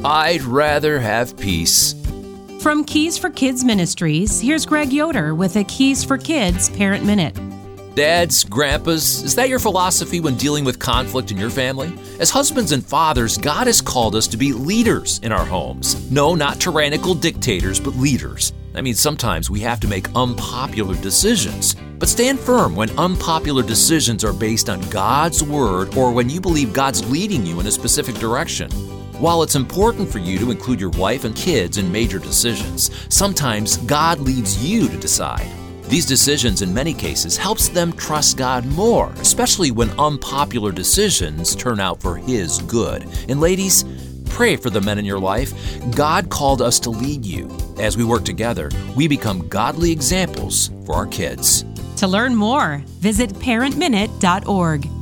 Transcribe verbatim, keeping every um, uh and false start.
I'd rather have peace. From Keys for Kids Ministries, here's Greg Yoder with a Keys for Kids Parent Minute. Dads, grandpas, is that your philosophy when dealing with conflict in your family? As husbands and fathers, God has called us to be leaders in our homes. No, not tyrannical dictators, but leaders. That means sometimes we have to make unpopular decisions. But stand firm when unpopular decisions are based on God's word or when you believe God's leading you in a specific direction. While it's important for you to include your wife and kids in major decisions, sometimes God leads you to decide. These decisions, in many cases, helps them trust God more, especially when unpopular decisions turn out for His good. And ladies, pray for the men in your life. God called us to lead you. As we work together, we become godly examples for our kids. To learn more, visit parent minute dot org.